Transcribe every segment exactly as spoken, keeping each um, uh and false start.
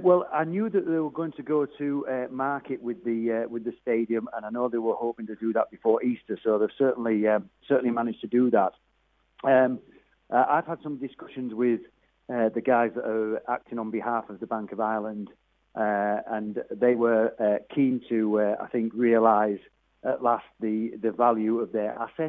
well, I knew that they were going to go to uh, market with the uh, with the stadium, and I know they were hoping to do that before Easter. So they've certainly um, certainly managed to do that. Um, uh, I've had some discussions with uh, the guys that are acting on behalf of the Bank of Ireland, uh, and they were uh, keen to, uh, I think, realise at last the the value of their asset.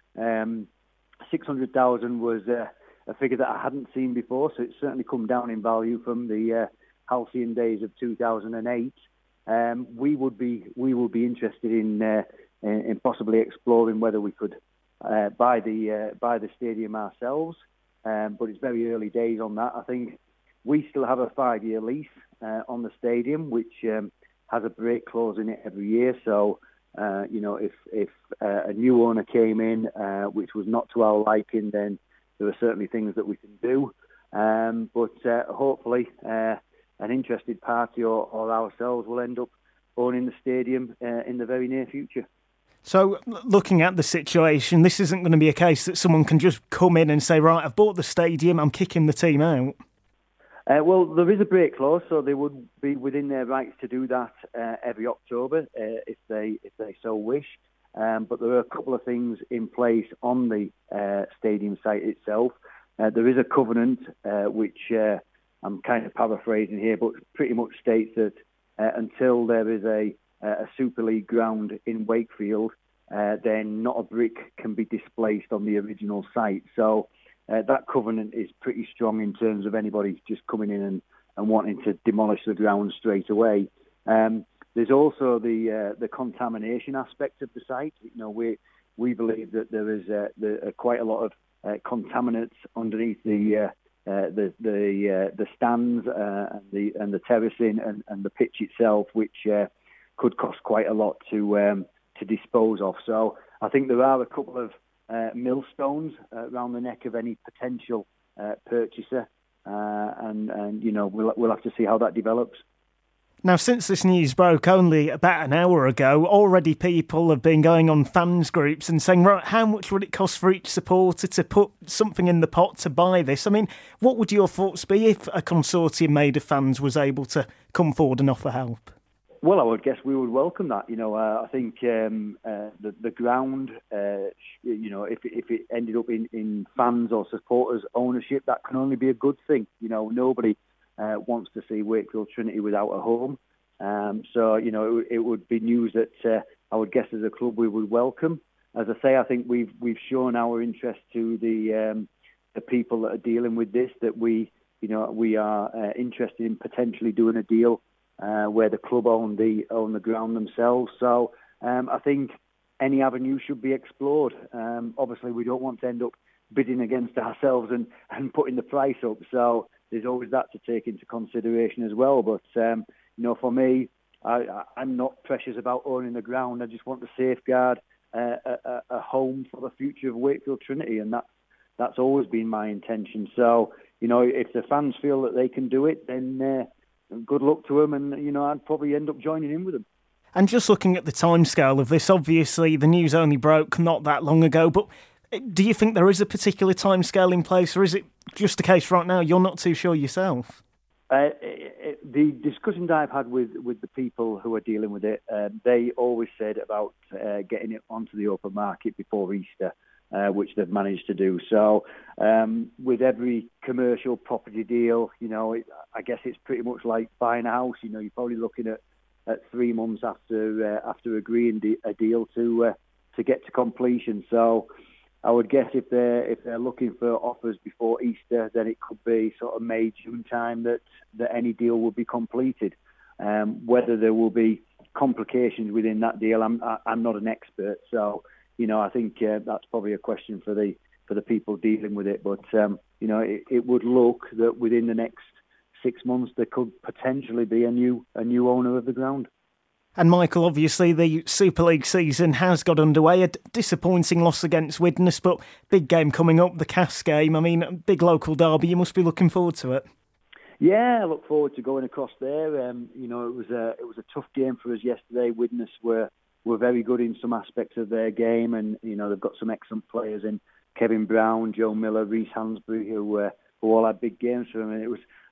Um, Six hundred thousand was uh, a figure that I hadn't seen before, so it's certainly come down in value from the uh, halcyon days of two thousand eight. Um, we would be we would be interested in uh, in possibly exploring whether we could uh, buy the uh, buy the stadium ourselves, um, but it's very early days on that. I think we still have a five-year lease uh, on the stadium, which um, has a break clause in it every year. So. Uh, you know, if if uh, a new owner came in, uh, which was not to our liking, then there are certainly things that we can do. Um, but uh, hopefully, uh, an interested party or, or ourselves will end up owning the stadium uh, in the very near future. So, looking at the situation, this isn't going to be a case that someone can just come in and say, right, I've bought the stadium, I'm kicking the team out. Uh, well, there is a break clause, so they would be within their rights to do that uh, every October uh, if they if they so wish. Um, but there are a couple of things in place on the uh, stadium site itself. Uh, there is a covenant uh, which uh, I'm kind of paraphrasing here, but pretty much states that uh, until there is a, a Super League ground in Wakefield, uh, then not a brick can be displaced on the original site. So. Uh, that covenant is pretty strong in terms of anybody just coming in and, and wanting to demolish the ground straight away. Um, there's also the uh, the contamination aspect of the site. You know, we we believe that there is uh, the, uh, quite a lot of uh, contaminants underneath the uh, uh, the the uh, the stands uh, and the and the terracing and, and the pitch itself, which uh, could cost quite a lot to um, to dispose of. So I think there are a couple of Uh, millstones uh, around the neck of any potential uh, purchaser, uh, and, and you know we'll we'll have to see how that develops. Now, since this news broke only about an hour ago, already people have been going on fans groups and saying, right, how much would it cost for each supporter to put something in the pot to buy this? I mean, what would your thoughts be if a consortium made of fans was able to come forward and offer help? Well, I would guess we would welcome that. You know, uh, I think um, uh, the the ground, uh, you know, if if it ended up in, in fans or supporters' ownership, that can only be a good thing. You know, nobody uh, wants to see Wakefield Trinity without a home. Um, so, you know, it, it would be news that uh, I would guess as a club we would welcome. As I say, I think we've we've shown our interest to the um, the people that are dealing with this, that we, you know, we are uh, interested in potentially doing a deal. Uh, where the club own the own the ground themselves. So um, I think any avenue should be explored. Um, obviously, we don't want to end up bidding against ourselves and, and putting the price up. So there's always that to take into consideration as well. But um, you know, for me, I, I'm not precious about owning the ground. I just want to safeguard uh, a, a home for the future of Wakefield Trinity, and that's that's always been my intention. So you know, if the fans feel that they can do it, then Uh, good luck to them, and you know I'd probably end up joining in with them. And just looking at the timescale of this, obviously the news only broke not that long ago, but do you think there is a particular timescale in place, or is it just the case right now you're not too sure yourself? Uh, it, it, the discussions I've had with, with the people who are dealing with it, uh, they always said about uh, getting it onto the open market before Easter. Uh, which they've managed to do. So um, with every commercial property deal, you know, it, I guess it's pretty much like buying a house. You know, you're probably looking at, at three months after uh, after agreeing de- a deal to uh, to get to completion. So I would guess if they're if they're looking for offers before Easter, then it could be sort of May, June time that, that any deal will be completed. Um, whether there will be complications within that deal, I'm I, I'm not an expert, so. You know, I think uh, that's probably a question for the for the people dealing with it. But um, you know, it, it would look that within the next six months there could potentially be a new a new owner of the ground. And Michael, obviously the Super League season has got underway. A disappointing loss against Widnes, but big game coming up, the Cass game. I mean, big local derby. You must be looking forward to it. Yeah, I look forward to going across there. Um, you know, it was a it was a tough game for us yesterday. Widnes were. were very good in some aspects of their game, and you know they've got some excellent players in Kevin Brown, Joe Miller, Reece Hansbury, who uh, who all had big games for them. And it was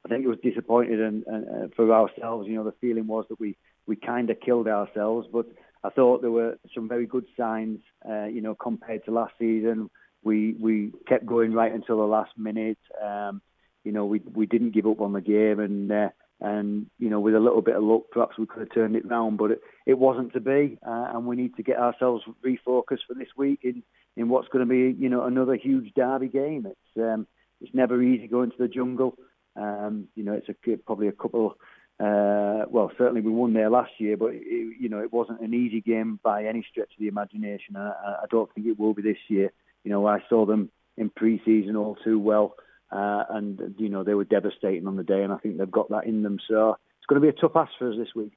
I think it was disappointed and, and uh, for ourselves. You know, the feeling was that we, we kind of killed ourselves, but I thought there were some very good signs, uh, you know, compared to last season. We we kept going right until the last minute. Um, you know, we we didn't give up on the game, and uh, and you know, with a little bit of luck, perhaps we could have turned it round, but it, it wasn't to be. Uh, and we need to get ourselves refocused for this week in, in what's going to be, you know, another huge derby game. It's um, it's never easy going to the Jungle. Um, you know, it's a, probably a couple. Uh, well, certainly we won there last year, but it, you know, it wasn't an easy game by any stretch of the imagination. I, I don't think it will be this year. You know, I saw them in pre-season all too well, uh, and you know, they were devastating on the day, and I think they've got that in them. So it's going to be a tough ask for us this week.